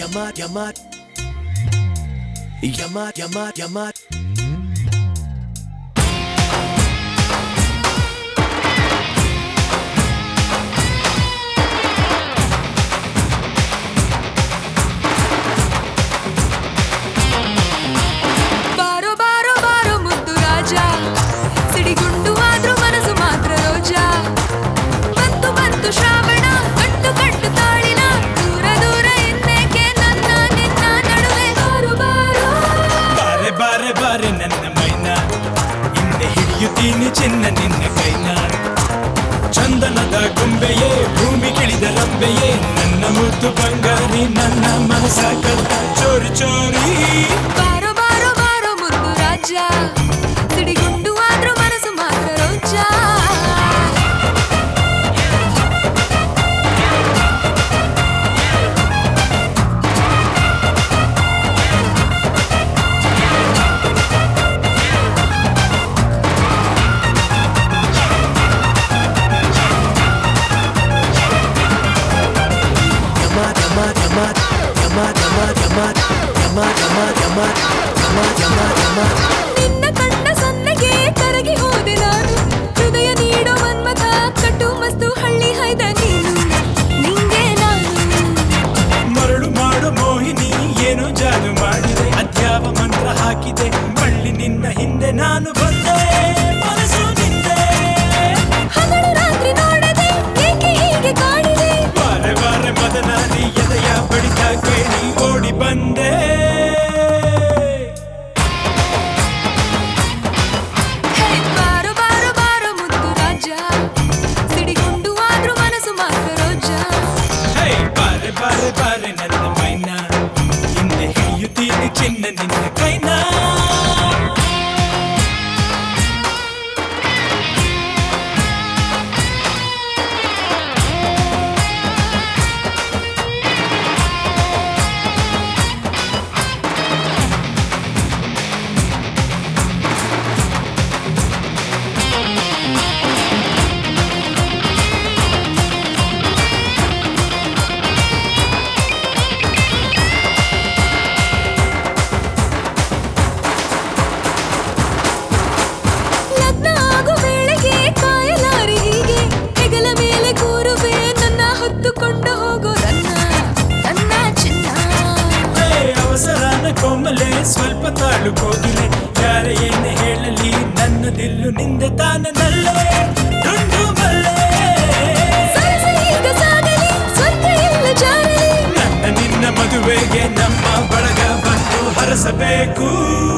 Yamat. ಬಾರೋ ಬಾರೋ ಬಾರೋ ಮುದ್ದು ರಾಜ, ಸಿಡಿಗುಂಡು ಆದ್ರೂ ಮನಸ್ಸು ಮಾತ್ರ ರೋಜಾ. ಬಂತು ಬಂತು ಶ್ರಾವಣ, ಕಟ್ಟು ಕಟ್ಟು ತಾಳಿನ, ದೂರ ದೂರ ಇನ್ನೇಕೆ ನನ್ನ ನಿನ್ನ ನಡುವೆ. ಬಾರೋ ಬಾರೋ ಬಾರೆ ಬಾರೆ ಬಾರೆ ನನ್ನ ಮೈನ, ಹಿಂದೆ ಹಿಡಿಯುತ್ತೀನಿ ಚಿನ್ನ ನಿನ್ನ ಕೈನ. ಚಂದನದ ಗೊಂಬೆಯೇ, ಭೂಮಿಗಿಳಿದ ರಂಬೆಯೇ, ನನ್ನ ಮುದ್ದು ಬಂಗಾರಿ, ನನ್ನ ಮನಸ ಕದ್ದ ಚೋರಿ ಚೋರಿ. ಬಾರೋ ಬಾರೋ ಬಾರೋ ಮುದ್ದು ರಾಜ, ಸಿಡಿಗುಂಡು ಆದ್ರೂ ಮನಸ್ಸು ಮಾತ್ರ ರೋಜಾ. ನಿನ್ನ ಕಣ್ಣ ಸನ್ನೆಗೆ ಕರಗಿ ಹೋದೆ ನಾನು, ಹೃದಯ ನೀಡೋ ಮನ್ಮಥ, ಕಟ್ಟು ಮಸ್ತು ಹಳ್ಳಿ ಹೈದ ನೀನು, ನಿಂಗೆ ನಾನು. ಮರಳು ಮಾಡು ಮೋಹಿನಿ, ಏನೋ ಜಾದು ಮಾಡಿದೆ, ಅದ್ಯಾವ ಮಂತ್ರ ಹಾಕಿದೆ, ಬಳ್ಳಿ ನಿನ್ನ ಹಿಂದೆ ನಾನು ಬಂದೆ, ಮನಸ್ಸು ನಿಂದೆ. ಹಗಲು ರಾತ್ರಿ ನೋಡದೆ ಏಕೆ ಹೀಗೆ ಕಾಡಿದೆ, ಬಾರೆ ಬಾರೆ ಮದನಾದಿ, ಎದೆಯ ಬಡಿತ ಕೇಳಿ ಓಡಿ ಬಂದೆ. ಹೇ ಬಾರೋ ಬಾರೋ ಬಾರೋ ಮುದ್ದು ರಾಜ, ಸಿಡಿಗುಂಡು ಆದ್ರೂ ಮನಸ್ಸು ಮಾತ್ರ ರೋಜಾ. ಹೇ ಬಾರೆ ಬಾರೆ ಬಾರೆ ನನ್ನ ಮೈನ, ಹಿಂದೆ ಹಿಡಿಯುತ್ತೀನಿ ಚಿನ್ನ ನಿನ್ನ ಕೈನ. ಲಗ್ನ ಆಗೋ ವೇಳೆಗೆ ಕಾಯಲಾರಿ ಹೀಗೆ, ಹೆಗಲ ಮೇಲೆ ಕೂರುವೆ ನನ್ನ ಹೊತ್ತುಕೊಂಡು ಹೋಗೋ ನನ್ನ ಚಿನ್ನ. ಹೇ ಅವಸರನ ಕೋಮಲೆ, ಸ್ವಲ್ಪ ತಾಳು ಕೋಗಿಲೆ, ಯಾರ ಏನೇ ಹೇಳಲಿ, ನನ್ನ ದಿಲ್ಲು ನಿಂದೆ ತಾನನಲ್ಲೇ, ಡುಂಡು ಮಲ್ಲೆ. ಸರಸರಿ ಈಗ ಸಾಗಲಿ, ಸ್ವರ್ಗ ಎಲ್ಲ ಜಾರಲಿ, ನನ್ನ ನಿನ್ನ ಮದುವೆಗೆ ನಮ್ಮ ಬಳಗ ಬಂದು ಹರಸಬೇಕು.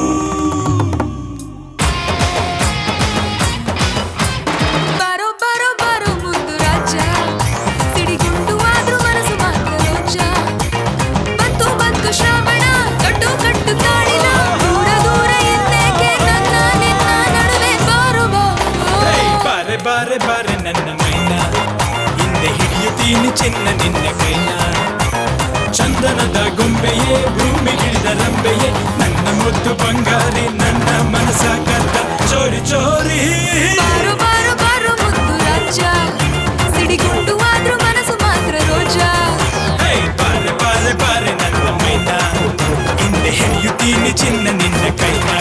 ಬಾರೋ ಬಾರೋ ಬಾರೋ ಮುದ್ದು ರಾಜ, ಸಿಡಿಗುಂಡು ಆದ್ರೂ ಮನಸ್ಸು ಮಾತ್ರ ರೋಜಾ. ಬಂತು ಬಂತು ಶ್ರಾವಣ, ಕಟ್ಟು ಕಟ್ಟು ತಾಳಿನ, ದೂರ ದೂರ ಇನ್ನೇಕೆ ನನ್ನ ನಿನ್ನ ನಡುವೆ. ಬಾರೋ ಹೇ ಬಾರೋ ಬಾರೆ ಬಾರೆ ಬಾರೆ ನನ್ನ ಮೈನ, ಹಿಂದೆ ಹಿಡಿಯುತ್ತೀನಿ ಚಿನ್ನ ನಿನ್ನ ಕೈನ. ಚಂದನದ ಗೊಂಬೆಯೇ, ಭೂಮಿಗಿಳಿದ ರಂಬೆಯೇ, ನನ್ನ ಮುದ್ದು ಬಂಗಾರಿ, ನನ್ನ ಮನಸ ಕದ್ದ ಚೋರಿ ಚೋರಿ. ಬಾರೋ ಬಾರೋ ಬಾರೋ ಮುದ್ದು ರಾಜ, ಸಿಡಿಗುಂಡು ಆದ್ರೂ ಮನಸ್ಸು ಮಾತ್ರ ರೋಜಾ. ಹೇ ಬಾರೆ ಬಾರೆ ಬಾರೆ ನನ್ನ ಮೈನ, ಹಿಂದೆ ಹಿಡಿಯುತ್ತೀನಿ ಚಿನ್ನ ನಿನ್ನ ಕೈನ.